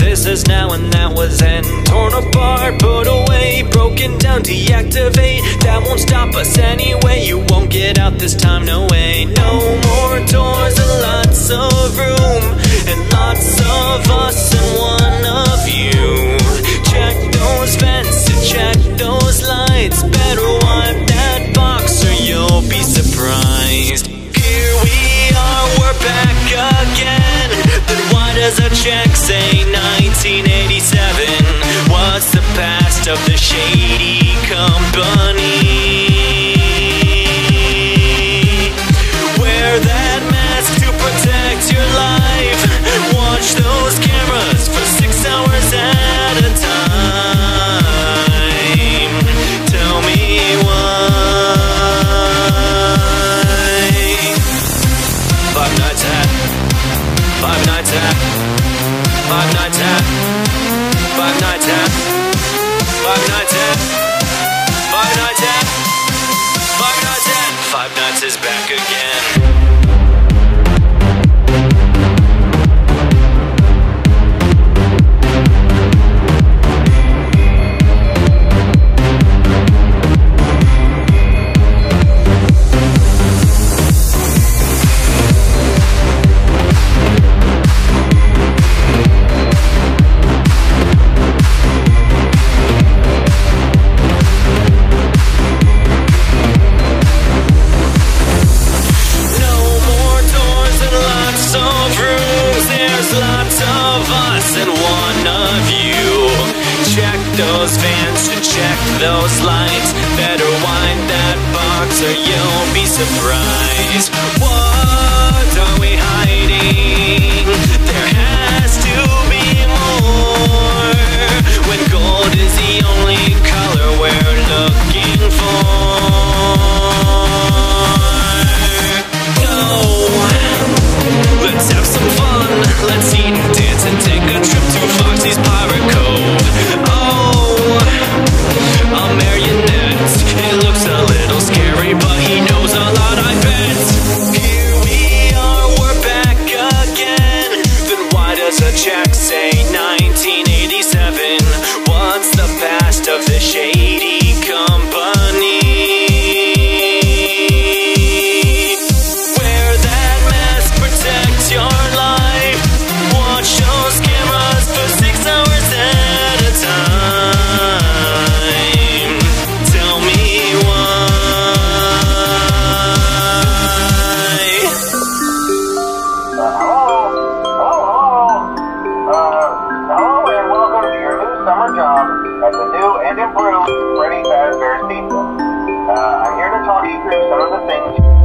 this is now and that was then. Torn apart, put away, broken down, deactivate. That won't stop us anyway. You won't get out this time, no way. No more doors and lots of room, and lots of us and one of you. Check those vents and check those lights. Better wipe that box or you'll be surprised. Here we are, we're back again. Then why does a check say 1987? What's the past of the shady company? Wear that mask to protect your life. Watch those cameras for 6 hours at a time. Tell me why. Five Nights at, Five Nights at, Five Nights at, Five Nights at, Five Nights at, Five Nights at, Five Nights at, Five Nights is back again. Lots of us and one of you. Check those vents and check those lights. Better wind that box or you'll be surprised. What are we hiding? There has to be more. When gold is the only color we're looking for. No, let's have some fun. Let's eat and dance and take a trip to Foxy's Pirate Cove. Oh, a marionette. It looks a little scary, but he knows a lot, I bet. Here we are, we're back again. Then why does a check say 1987? What's the past of the shady company? Wear that mask, protect your life. Watch those cameras for 6 hours at a time. Tell me why. Hello, and welcome to your new summer job at the new and improved Freddy Fazbear's Pizza. I'm here to talk you through some of the things